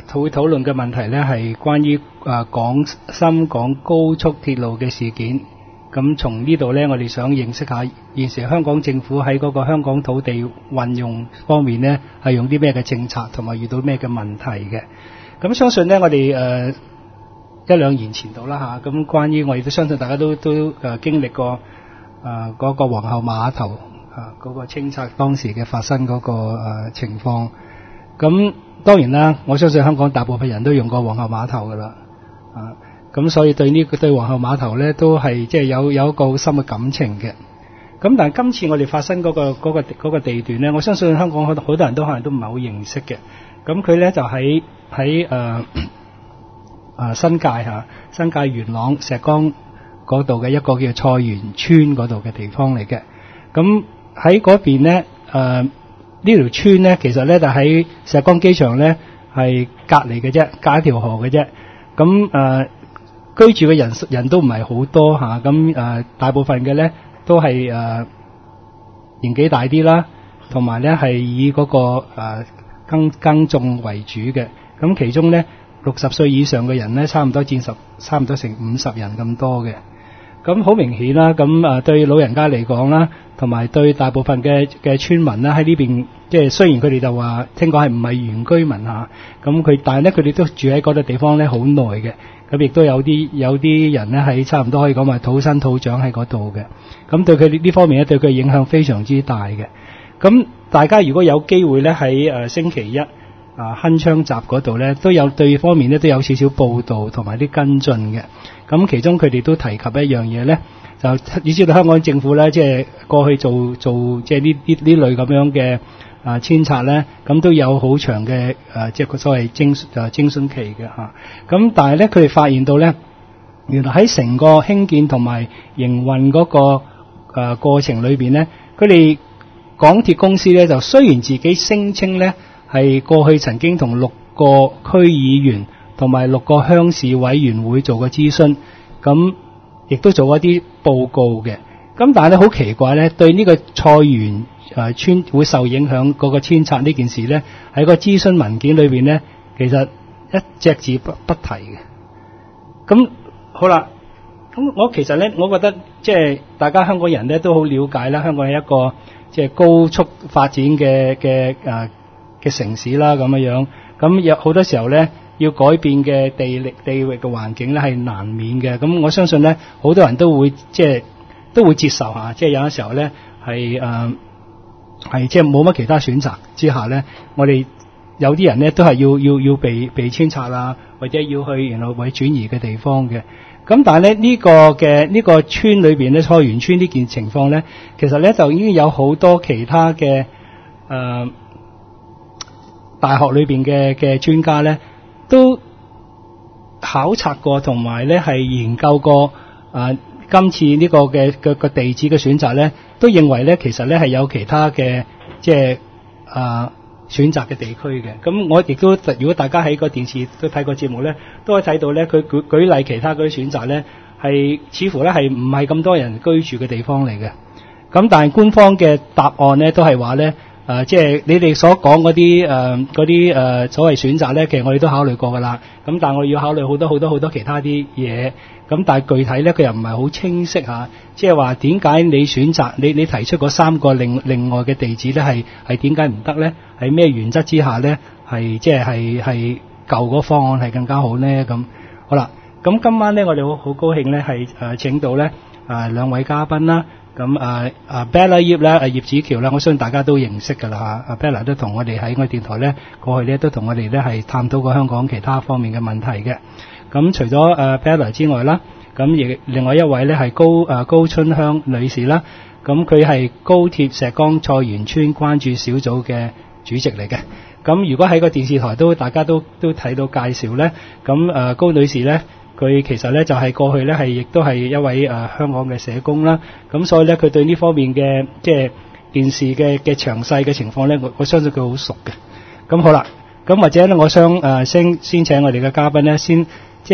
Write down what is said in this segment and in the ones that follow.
會討論嘅問題咧係關於廣深港高速鐵路嘅事件。咁從呢度咧，我哋想認識下現時香港政府喺嗰個香港土地運用方面咧，係用啲咩嘅政策，同埋遇到咩嘅問題嘅。咁相信咧，我哋一兩年前度啦嚇，咁關於我亦都相信大家都經歷過嗰個皇后碼頭嗰個清拆當時嘅發生嗰個情況。咁當然啦，我相信香港大部分人都用過皇后碼頭噶啦，咁所以對皇后碼頭咧都係即係有一個好深嘅感情嘅。咁但係今次我哋發生嗰個地段咧，我相信香港好多人都可能都唔係好認識嘅。咁佢咧就喺新界元朗石崗嗰度嘅一個叫菜園村嗰度嘅地方嚟嘅。咁喺嗰邊咧呢條村咧其實咧就喺石崗機場咧係隔離嘅啫，隔一條河嘅啫。咁居住嘅人都唔係好多嚇，咁大部分嘅咧都係年紀大啲啦，同埋咧係以嗰個耕種為主嘅。咁其中咧60歲以上嘅人咧差唔多成50人咁多嘅。咁好明顯啦，咁對老人家嚟講啦，同埋對大部分嘅村民啦喺呢邊，即係雖然佢哋就話聽講係唔係原居民嚇，但係咧佢哋都住喺嗰度地方咧好耐嘅。咁亦都有啲人咧係差唔多可以講話土生土長喺嗰度嘅。咁對佢呢方面咧對佢影響非常之大嘅。咁大家如果有機會咧喺星期一鏗鏘集嗰度咧都有對方面咧都有少少報導同埋啲跟進嘅。咁其中佢哋都提及一樣嘢咧，就你知道香港政府咧即係過去做即係呢類咁樣嘅遷拆咧，咁都有好長嘅即係個所謂徵詢期嘅嚇。咁但係咧佢哋發現到咧，原來喺成個興建同埋營運嗰個過程裏邊咧，佢哋港鐵公司咧就雖然自己聲稱咧係過去曾經同6個區議員同埋6個鄉事委員會做過諮詢，咁亦都做一啲報告嘅。咁但係咧好奇怪咧，對呢個菜園村會受影響嗰個遷拆呢件事咧，喺個諮詢文件裏邊咧，其實一隻字不提嘅。咁好啦，咁我其實咧，我覺得即係大家香港人咧都好了解啦，香港係一個即係高速發展嘅城市啦咁樣。咁有好多時候咧，要改變嘅地域嘅環境咧係難免嘅。咁我相信咧，好多人都會接受下，即係有啲時候咧係即係冇乜其他選擇之下咧，我哋有啲人咧都係要被遷拆啦，或者要去然後為轉移嘅地方嘅。咁但係咧呢個村裏邊咧，菜園村呢件情況咧，其實咧就已經有好多其他嘅大學裏邊嘅專家咧都考察過，同埋咧係研究過今次呢個嘅地址嘅選擇咧，都認為咧其實咧係有其他嘅即係選擇嘅地區嘅。咁我亦都如果大家喺個電視都睇過節目咧，都可以睇到咧佢舉例其他嗰啲選擇咧係似乎咧係唔係咁多人居住嘅地方嚟嘅。咁但係官方嘅答案咧都係話咧即係你哋所講嗰啲所謂選擇咧，其實我哋都考慮過㗎啦。咁但係我哋要考慮好多其他啲嘢。咁但係具體咧佢又唔係好清晰嚇，即係話點解你選擇你提出嗰3個另外嘅地址咧係點解唔得咧？係咩原則之下咧係即係舊嗰方案係更加好咧？咁好啦，咁今晚咧我哋好高興咧係請到咧2位嘉賓啦。咁Bella 葉咧葉子喬咧，我相信大家都認識㗎啦嚇。Bella 都同我哋喺我電台咧過去咧都同我哋咧係探討過香港其他方面嘅問題嘅。咁除咗Bella 之外啦，咁亦另外一位咧係高春香女士啦。咁佢係高鐵石崗菜園村關注小組嘅主席嚟嘅。咁如果喺個電視台大家都睇到介紹咧，咁高女士咧，佢其實咧就係過去咧亦都係一位香港嘅社工啦。咁所以咧佢對呢方面嘅即係電視嘅詳細嘅情況咧，我相信佢好熟嘅。咁好啦，咁或者咧我想先請我哋嘅嘉賓咧先即係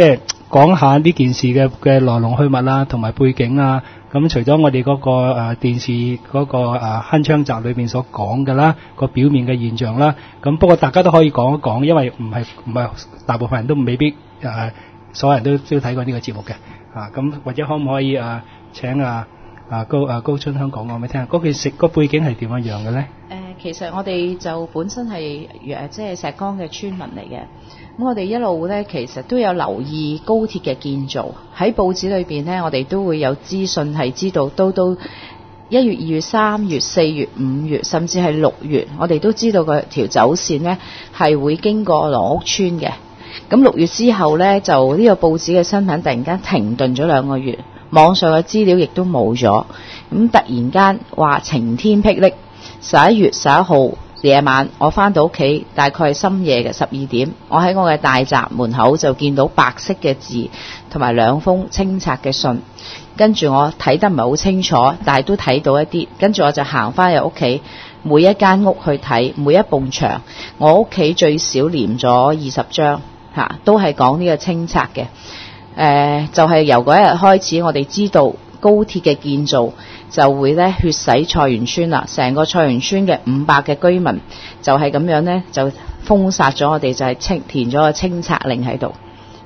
講下呢件事嘅來龍去脈啦，同埋背景啊。咁除咗我哋嗰個電視嗰個鏗鏘集裏邊所講嘅啦，個表面嘅現象啦，咁不過大家都可以講一講，因為唔係大部分人都未必所有人都睇過呢個節目嘅咁或者可唔可以請高春香講俾你聽，嗰件事個背景係點樣樣嘅咧？ 其實我哋就本身係即係石崗嘅村民嚟嘅，咁我哋一路咧其實都有留意高鐵嘅建造，喺報紙裏邊咧，我哋都會有資訊係知道，到1月、2月、3月、4月、5月，甚至係6月，我哋都知道個條走線咧係會經過羅屋村嘅。咁6月之後咧，就呢個報紙嘅新聞突然間停頓咗2個月，網上嘅資料亦都冇咗，咁突然間話晴天霹靂。11月11號夜晚，我返到屋企，大概係深夜嘅12點，我喺我嘅大閘門口就見到白色嘅字同埋2封清拆嘅信，跟住我睇得唔係好清楚，但係都睇到一啲，跟住我就行返入屋企，每一間屋去睇，每一埲牆，我屋企最少黏咗20張都係講呢個清拆嘅。就係由嗰一日開始，我哋知道高鐵嘅建造就會咧血洗菜園村啦，成個菜園村嘅500嘅居民就係咁樣咧就封殺咗我哋，就係填咗個清拆令喺度。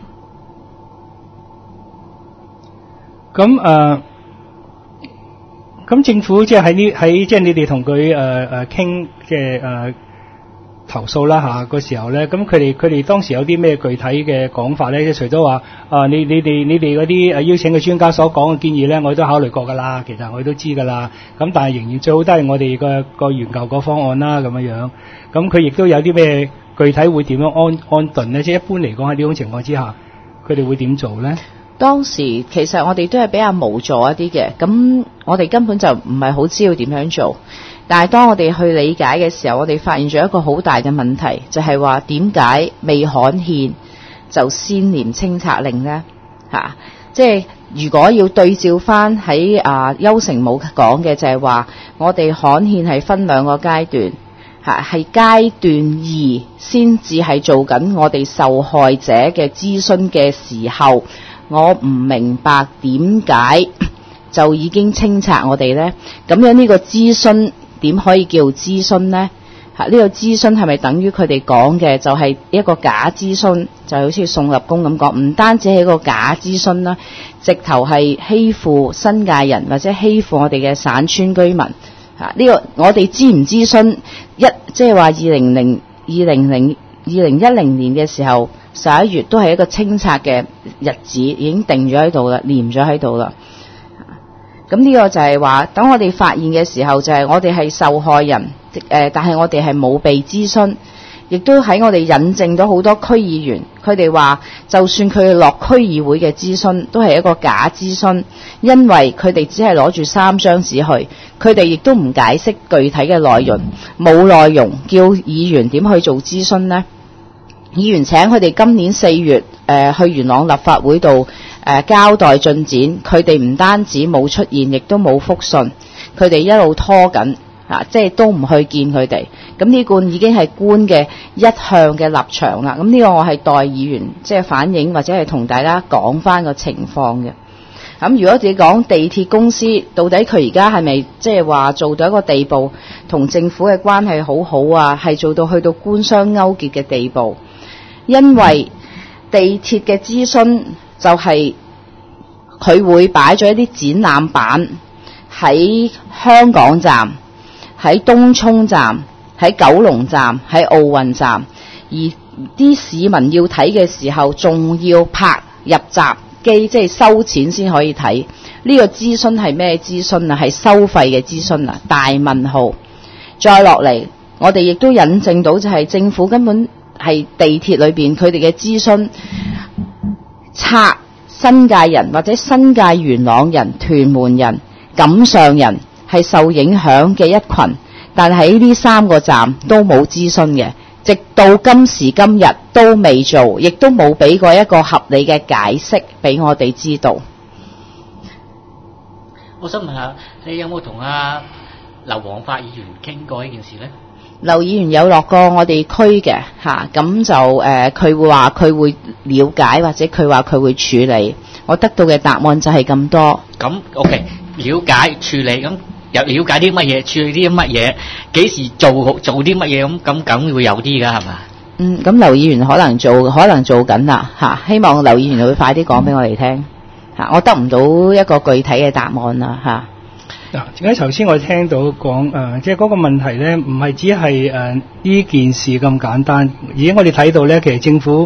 咁政府即係喺即係你哋同佢傾即係投訴啦嗰時候咧，咁佢哋當時有啲咩具體嘅講法咧？即係除咗話你哋嗰啲邀請嘅專家所講嘅建議咧，我都考慮過㗎啦，其實我都知㗎啦。咁但係仍然最好都係我哋個原舊個方案啦，咁樣。咁佢亦都有啲咩具體會點樣安頓咧？即係一般嚟講喺呢種情況之下，佢哋會點做咧？ 當時其實我哋都係比較無助一啲嘅，咁我哋根本就唔係好知道點樣做。但係當我哋去理解嘅時候，我哋發現咗一個好大嘅問題，就係話點解未刊憲就先驗清拆令呢？即係如果要對照翻喺邱成武講嘅，就係話我哋刊憲係分2個階段，係階段2先至係做緊我哋受害者嘅諮詢嘅時候，我唔明白點解就已經清拆我哋呢？咁樣呢個諮詢點可以叫諮詢呢？呢個諮詢係咪等於佢哋講嘅就係一個假諮詢？就好似宋立功咁講，唔單止係一個假諮詢啦，直頭係欺負新界人或者欺負我哋嘅散村居民。呢個我哋諮唔諮詢即係話2010年嘅時候11月都係一個清拆嘅日子，已經定咗喺度啦，黏咗喺度啦。咁呢個就係話，等我哋發現嘅時候，就係我哋係受害人，但係我哋係冇被諮詢，亦都喺我哋引證咗好多區議員，佢哋話就算佢落區議會嘅諮詢，都係一個假諮詢，因為佢哋只係攞住3張紙去，佢哋亦都唔解釋具體嘅內容，冇內容，叫議員點去做諮詢呢？議員請佢哋今年4月去元朗立法會度交代進展，佢哋唔單止冇出現，亦都冇覆信，佢哋一路拖緊即係都唔去見佢哋。咁呢個已經係官嘅一向嘅立場啦。咁呢個我係代議員即係反映或者係同大家講翻個情況嘅。咁如果自己講地鐵公司到底佢而家係咪即係話做到一個地步，同政府嘅關係好好啊，係做到去到官商勾結嘅地步？因為地鐵嘅諮詢就係佢會擺咗一啲展覽板喺香港站、喺東涌站、喺九龍站、喺奧運站，而啲市民要睇嘅時候仲要拍入閘機，即係收錢先可以睇。呢個諮詢係咩諮詢啊？係收費嘅諮詢啊！大問號。再落嚟，我哋亦都引證到就係政府根本係地鐵裏邊佢哋嘅諮詢拆新界人或者新界元朗人、屯門人、錦上人係受影響嘅一群，但喺呢3個站都冇諮詢嘅，直到今時今日都未做，亦都冇俾過一個合理嘅解釋俾我哋知道。 我想問下，你有冇同劉皇發議員傾過呢件事呢？ 劉議員有落過我哋區嘅嚇，咁就佢會話佢會了解，或者佢話佢會處理。我得到嘅答案就係咁多。 咁 OK， 了解處理，咁又了解啲乜嘢，處理啲乜嘢，幾時做啲乜嘢，咁梗會有啲㗎係嘛？ 咁劉議員可能做緊啦嚇，希望劉議員會快啲講俾我哋聽嚇，我得唔到一個具體嘅答案啦嚇。 嗱，點解頭先我聽到講即係嗰個問題咧，唔係只係呢件事咁簡單，而且我哋睇到咧，其實政府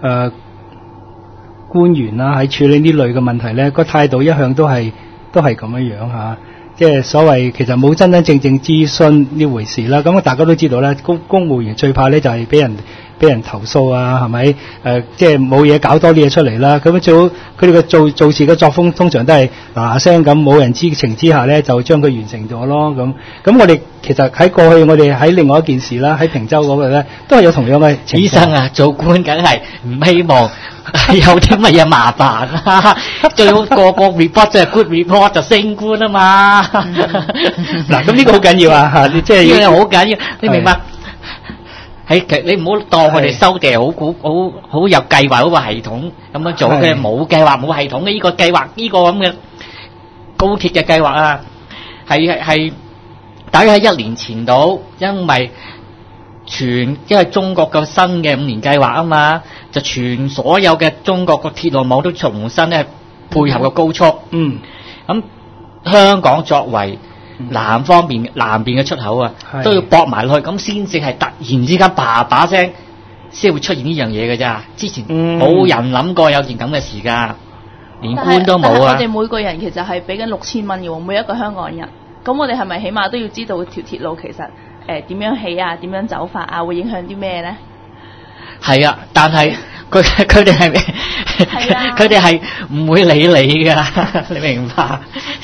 官員啦喺處理呢類嘅問題咧，個態度一向都係咁樣嚇。即係所謂其實冇真真正正諮詢呢回事啦。咁大家都知道啦，公務員最怕咧就係俾人投訴啊，係咪？即係冇嘢搞多啲嘢出嚟啦。咁最好佢哋嘅做事嘅作風通常都係嗱嗱聲咁，冇人知情之下咧就將佢完成咗咯。咁我哋其實喺過去我哋喺另外一件事啦，喺坪洲嗰個咧都係有同樣嘅情況。 醫生啊，做官梗係唔希望有啲乜嘢麻煩啦，最好個 report 就係 good report 就升官啊嘛。 嗱，咁呢個好緊要啊嚇，即係呢個好緊要，你明白？你唔好當我哋收地好有計劃，好個系統咁樣做嘅，冇計劃冇系統嘅呢個計劃，呢個咁嘅高鐵嘅計劃啊，係大概喺1年前度，因為中國嘅新嘅5年計劃啊嘛，就全所有嘅中國個鐵路網都重新咧配合個高速。咁香港作為南邊嘅出口啊，都要駁埋落去，咁先至係突然之間叭聲先會出現呢樣嘢嘅咋。之前冇人諗過有件咁嘅事㗎，連官都冇啊。 但係我哋每個人其實係俾緊6000蚊嘅喎，每一個香港人。咁我哋係咪起碼都要知道條鐵路其實點樣起啊，點樣走法啊，會影響啲咩咧？ 係啊，但係佢哋係唔會理你㗎，你明白？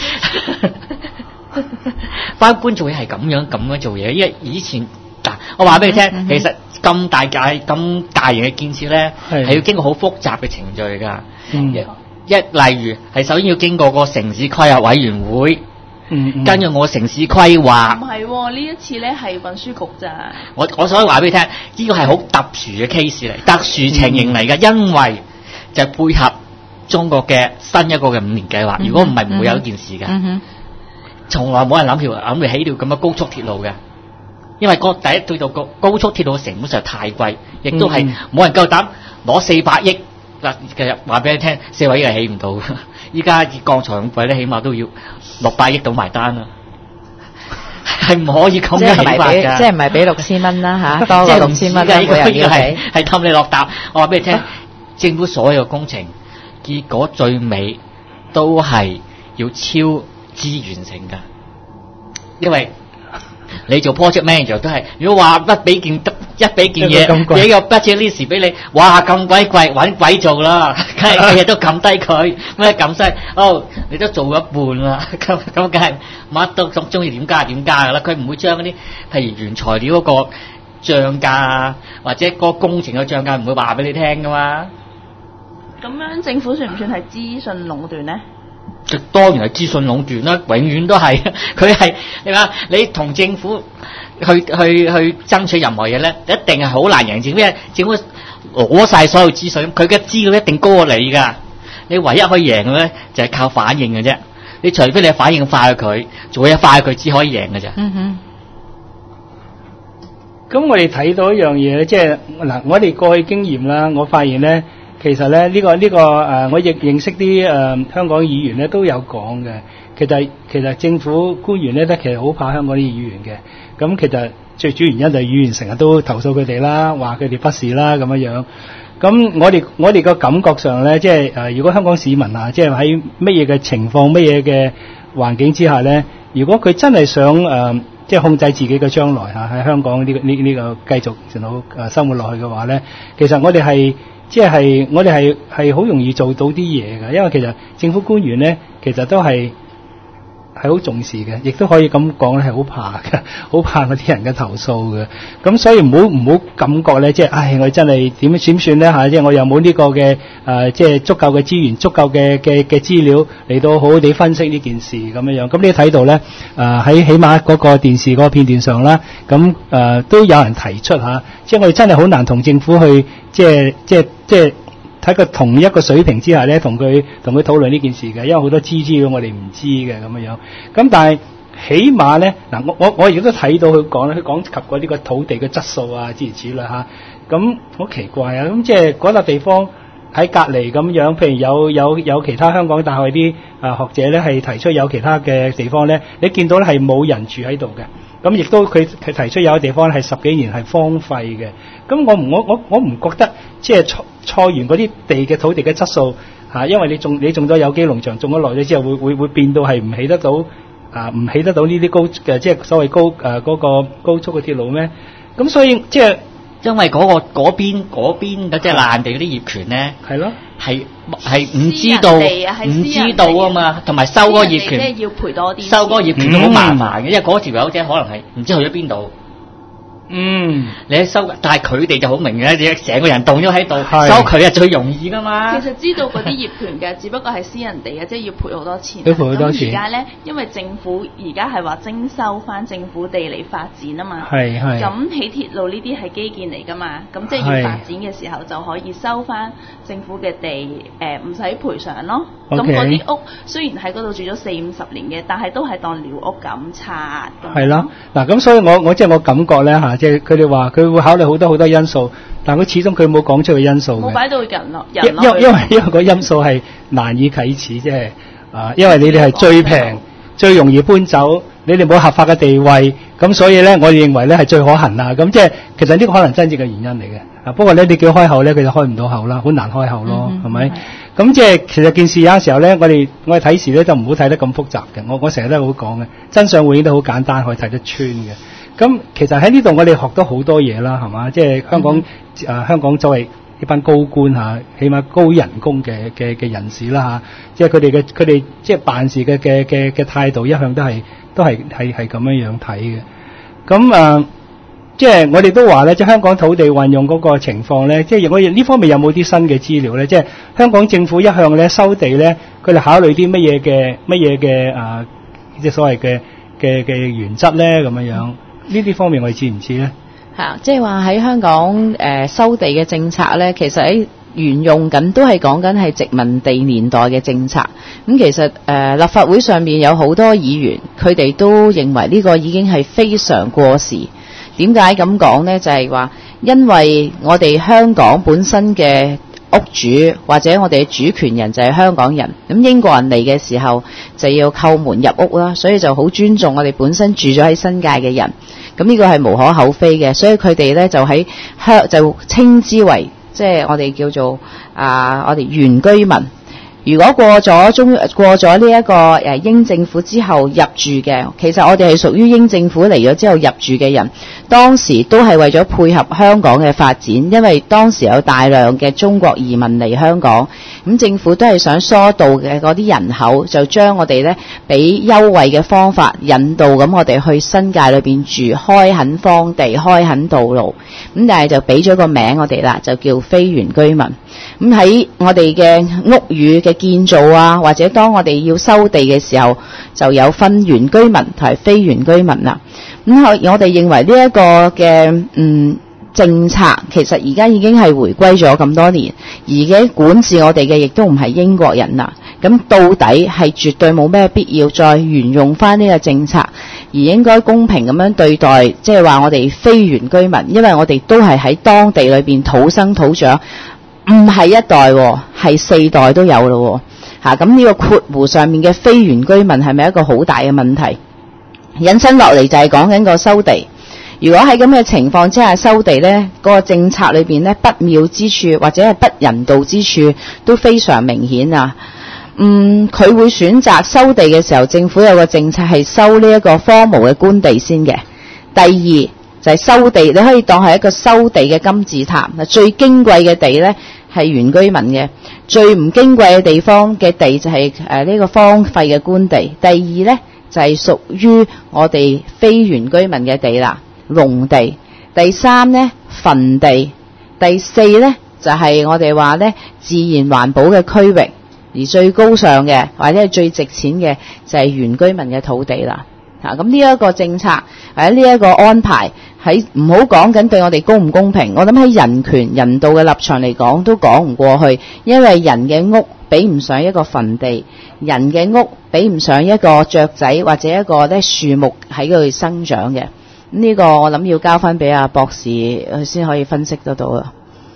班官做嘢係咁樣做嘢，因為以前我話俾你聽，其實咁大型嘅建設咧，係要經過好複雜嘅程序㗎。例如係首先要經過個城市規劃委員會，跟住我城市規劃。唔係喎，呢一次咧係運輸局咋。我所以話俾你聽，呢個係好特殊嘅 case 嚟，特殊情形嚟㗎，因為就配合中國嘅新一個嘅5年計劃。如果唔係，唔會有呢件事㗎。從來冇人諗住起條咁嘅高速鐵路嘅，因為第一對到高速鐵路嘅成本實在太貴，亦都係冇人夠膽攞400億嗱。其實話俾你聽，400億係起唔到嘅。依家以鋼材咁貴咧，起碼都要600億到埋單啦，係唔可以咁樣起法㗎。 即係唔係俾6000蚊啦嚇，多過6000蚊啦，每人要俾。 係氹你落搭。我話俾你聽，政府所有工程結果最尾都係要超資完成㗎，因為你做 project manager 都係，如果話一俾件嘢，俾個 budget list 俾你，哇咁鬼貴，揾鬼做啦，梗係日日都撳低佢，咩撳晒，你都做一半啦，咁梗係乜都咁中意點加㗎啦，佢唔會將嗰啲譬如原材料嗰個漲價或者嗰個工程嘅漲價唔會話俾你聽㗎嘛。 咁樣政府算唔算係資訊壟斷咧？ 當然係資訊壟斷啦，永遠都係。佢係你同政府去爭取任何嘢咧，一定係好難贏政府，因為政府攞晒所有資訊，佢嘅資料一定高過你㗎。你唯一可以贏嘅咧，就係靠反應嘅啫。你除非你反應快過佢，做嘢快過佢，只可以贏嘅啫。 咁我哋睇到一樣嘢咧，即係嗱，我哋過去經驗啦，我發現咧。其實咧，呢個我亦認識啲香港議員咧都有講嘅。其實政府官員咧，其實好怕香港啲議員嘅。咁其實最主要原因就係議員成日都投訴佢哋啦，話佢哋不是啦咁樣。咁我哋個感覺上咧，即係如果香港市民啊，即係喺乜嘢嘅情況、乜嘢嘅環境之下咧，如果佢真係想即係控制自己嘅將來嚇喺香港呢個繼續生活落去嘅話咧，其實我哋係。即係我哋係好容易做到啲嘢㗎，因為其實政府官員咧，其實都係係好重視嘅，亦都可以咁講咧，係好怕嘅，好怕嗰啲人嘅投訴嘅。咁所以唔好感覺咧，即係我真係點算咧嚇？即係我又冇呢個嘅即係足夠嘅資源、足夠嘅資料嚟到好好地分析呢件事咁樣樣。咁你睇到咧喺起碼嗰個電視嗰個片段上啦，咁都有人提出嚇，即係我哋真係好難同政府去即係喺個同一個水平之下咧，同佢討論呢件事嘅，因為好多資料我哋唔知嘅咁樣樣。咁但係起碼咧，嗱我亦都睇到佢講咧，佢講及過呢個土地嘅質素啊，諸如此類嚇。咁好奇怪啊！咁即係嗰笪地方喺隔離咁樣，譬如有其他香港大學啲學者咧係提出有其他嘅地方咧，你見到咧係冇人住喺度嘅。咁亦都佢提出有個地方係10幾年係荒廢嘅。咁我唔覺得即係菜園嗰啲地嘅土地嘅質素嚇，因為你種咗有機農場，種咗耐咗之後會變到係唔起得到唔起得到呢啲高嘅即係所謂嗰個高速嘅鐵路咩？咁所以即係因為嗰邊嗰隻爛地嗰啲業權咧， 係咯， 係唔知道啊嘛，同埋收嗰個業權， 要賠多啲， 收嗰個業權都好麻煩嘅，因為嗰條友仔可能係唔知去咗邊度。你收，但係佢哋就好明嘅，你成個人動咗喺度，收佢係最容易噶嘛。 其實知道嗰啲業權嘅，只不過係私人地嘅，即係要賠好多錢。 要賠好多錢。 而家咧，因為政府而家係話徵收翻政府地嚟發展啊嘛。 係。 咁起鐵路呢啲係基建嚟噶嘛，咁即係要發展嘅時候就可以收翻政府嘅地，唔使賠償咯。咁嗰啲屋雖然喺嗰度住咗40-50年嘅，但係都係當寮屋咁拆。 係啦，嗱咁所以我即係我感覺咧嚇。即係佢哋話佢會考慮好多因素，但佢始終佢冇講出個因素嘅。冇擺到人咯， 因為個因素係難以啟齒，即係因為你哋係最平、最容易搬走，你哋冇合法嘅地位，咁所以咧，我哋認為咧係最可行啦。咁即係其實呢個可能真正嘅原因嚟嘅。不過咧，你叫開口咧，佢就開唔到口啦，好難開口咯，係咪？咁即係其實件事有陣時候咧，我哋睇事咧就唔好睇得咁複雜嘅。我成日都好講嘅，真相永遠都好簡單，可以睇得穿嘅。咁其實喺呢度我哋學到好多嘢啦，係嘛？即係香港作為一班高官嚇，起碼高人工嘅人士啦嚇，即係佢哋即係辦事嘅態度一向都係咁樣睇嘅。咁即係我哋都話咧，即係香港土地運用嗰個情況咧，即係我哋呢方面有冇啲新嘅資料咧？即係香港政府一向咧收地咧，佢哋考慮啲乜嘢嘅即係所謂嘅原則咧咁樣樣。呢啲方面我哋知唔知咧？ 即係話喺香港收地嘅政策咧，其實喺沿用緊都係講緊係殖民地年代嘅政策。咁其實立法會上面有好多議員，佢哋都認為呢個已經係非常過時。點解咁講呢？就係話因為我哋香港本身嘅屋主或者我哋嘅主權人就係香港人，咁英國人嚟嘅時候就要叩門入屋啦，所以就好尊重我哋本身住咗喺新界嘅人。咁呢個係無可厚非嘅，所以佢哋咧就稱之為即係我哋叫做我哋原居民。如果過咗呢一個英政府之後入住嘅，其實我哋係屬於英政府嚟咗之後入住嘅人，當時都係為咗配合香港嘅發展，因為當時有大量嘅中國移民嚟香港，咁政府都係想疏導嘅嗰啲人口，就將我哋咧俾優惠嘅方法引導咁我哋去新界裏邊住，開墾荒地，開墾道路，咁但係就俾咗個名我哋啦，就叫非原居民。咁喺我哋嘅屋宇嘅建造啊，或者當我哋要收地嘅時候，就有分原居民同埋非原居民啦。咁我哋認為呢一個嘅政策，其實而家已經係回歸咗咁多年，而家管治我哋嘅亦都唔係英國人啦。咁到底係絕對冇咩必要再沿用翻呢個政策，而應該公平咁樣對待，即係話我哋非原居民，因為我哋都係喺當地裏邊土生土長。唔係一代，係4代都有咯。咁呢個括弧上面嘅非原居民係咪一個好大嘅問題？引申落嚟就係講緊個收地。如果喺咁嘅情況之下收地呢，嗰個政策裏邊呢，不妙之處或者係不人道之處都非常明顯啊。佢會選擇收地嘅時候，政府有個政策係收呢一個荒蕪嘅官地先嘅。第二就係收地，你可以當係一個收地嘅金字塔。最矜貴嘅地呢係原居民嘅，最唔矜貴嘅地方嘅地就係呢個荒廢嘅官地。第二呢， 就係屬於我哋非原居民嘅地啦，農地。第三呢，墳地。第四呢，就係我哋話呢自然環保嘅區域，而最高尚嘅或者係最值錢嘅就係原居民嘅土地啦。咁呢一個政策或者呢一個安排，喺唔好講緊對我哋公唔公平，我諗喺人權人道嘅立場嚟講都講唔過去，因為人嘅屋比唔上一個墳地，人嘅屋比唔上一個雀仔或者一個咧樹木喺嗰度生長嘅。呢個我諗要交翻俾阿博士佢先可以分析得到啊。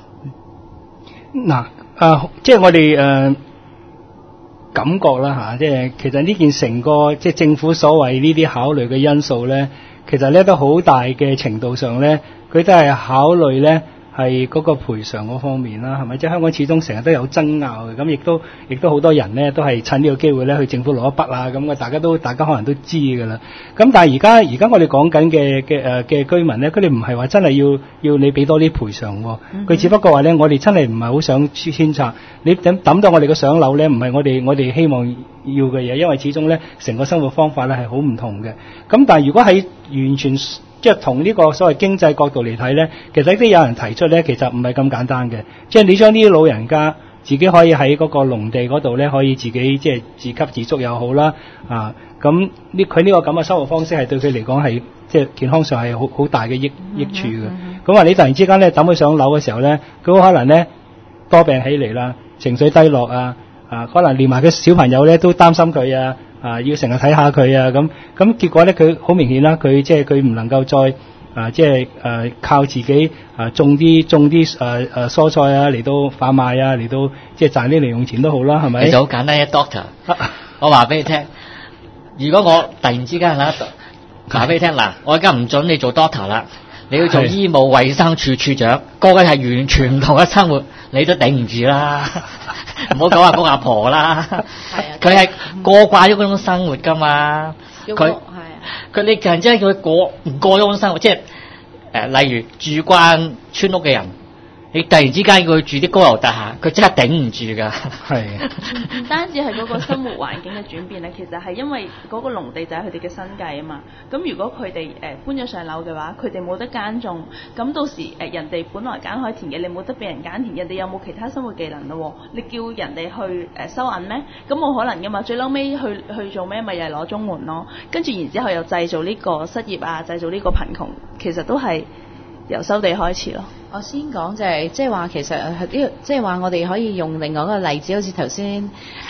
嗱，即係我哋感覺啦嚇，即係其實呢件成個即係政府所謂呢啲考慮嘅因素咧，其實咧都好大嘅程度上咧，佢都係考慮咧係嗰個賠償嗰方面啦，係咪？即係香港始終成日都有爭拗嘅，咁亦都好多人咧都係趁呢個機會咧去政府攞一筆啊咁嘅，大家可能都知㗎啦。咁但係而家我哋講緊嘅居民咧，佢哋唔係話真係要你俾多啲賠償喎，佢只不過話咧，我哋真係唔係好想遷拆，你抌到我哋個上樓咧，唔係我哋希望要嘅嘢，因為始終咧成個生活方法咧係好唔同嘅。咁但係如果喺完全即係從呢個所謂經濟角度嚟睇咧，其實都有人提出咧，其實唔係咁簡單嘅。即係你將呢啲老人家自己可以喺嗰個農地嗰度咧，可以自己即係自給自足又好啦，咁佢呢個咁嘅生活方式係對佢嚟講係即係健康上係好大嘅益處嘅。咁話你突然之間咧抌佢上樓嘅時候咧，佢可能咧多病起嚟啦，情緒低落可能連埋佢小朋友咧都擔心佢要成日睇下佢咁結果咧佢好明顯啦，佢唔能夠再靠自己種啲蔬菜嚟到販賣嚟到即係賺啲零用錢都好啦，係咪？ 其實好簡單嘅 doctor， 我話俾你聽，如果我突然之間話俾你聽嗱，我而家唔准你做 doctor 啦，你要做醫務衛生處處長，個個係完全唔同嘅生活，你都頂唔住啦。唔好講話嗰阿婆啦，佢係過慣咗嗰種生活噶嘛，佢你突然之間叫佢過咗嗰種生活，即係例如住慣村屋嘅人，你突然之間叫佢住啲高樓大廈，佢真係頂唔住㗎。係唔單止係嗰個生活環境嘅轉變咧，其實係因為嗰個農地就係佢哋嘅生計啊嘛。咁如果佢哋搬咗上樓嘅話，佢哋冇得耕種，咁到時人哋本來耕開田嘅，你冇得俾人耕田，人哋有冇其他生活技能咯？你叫人哋去收銀咩？咁冇可能噶嘛。最嬲尾去做咩？咪又係攞綜援咯。跟住然之後又製造呢個失業製造呢個貧窮，其實都係由收地開始咯。 我先講就係即係話其實呢即係話我哋可以用另外一個例子，好似頭先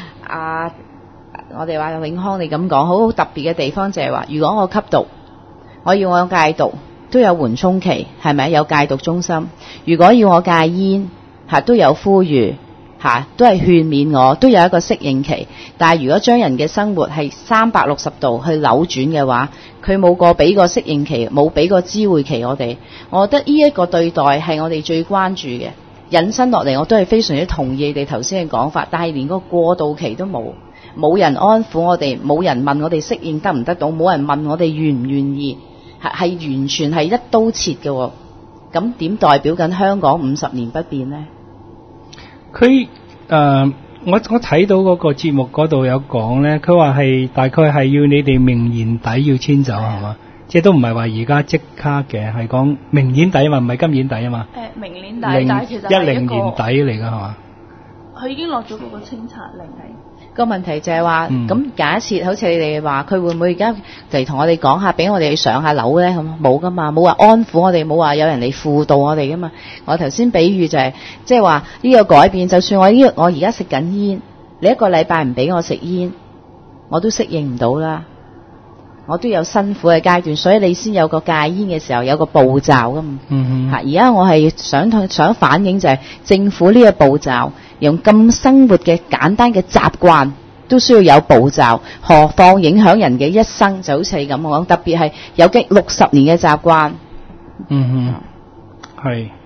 我哋話永康你咁講，好特別嘅地方就係話，如果我吸毒，我要我戒毒都有緩衝期，係咪有戒毒中心？如果要我戒煙都有呼籲都係勸勉我，都有一個適應期。但係如果將人嘅生活係360度去扭轉嘅話，佢冇個俾個適應期，冇俾個知會期我哋。我覺得呢一個對待係我哋最關注嘅。引申落嚟，我都係非常之同意你哋頭先嘅講法，但係連個過渡期都冇人安撫我哋，冇人問我哋適應得唔得到，冇人問我哋願唔願意，係完全係一刀切嘅。咁點代表緊香港50年不變呢？ 佢我睇到嗰個節目嗰度有講咧，佢話係大概係要你哋明年底要遷走係嘛？即係都唔係話而家即刻嘅，係講明年底啊嘛，唔係今年底啊嘛。 明年底，但係其實係 10年底嚟㗎係嘛？ 佢已經落咗嗰個清拆令係。 個問題就係話，咁假設好似你哋話，佢會唔會而家嚟同我哋講下，俾我哋去上下樓咧？咁冇噶嘛，冇話安撫我哋，冇話有人嚟輔導我哋噶嘛。我頭先比喻就係，即係話呢個改變，就算我而家食緊煙，你一個禮拜唔俾我食煙，我都適應唔到啦。我都有辛苦嘅階段，所以你先有個戒煙嘅時候有個步驟噶嘛。而家我係想反映就係政府呢個步驟，用咁生活嘅簡單嘅習慣都需要有步驟，何況影響人嘅一生，就好似你咁講，特別係有60年嘅習慣。 係。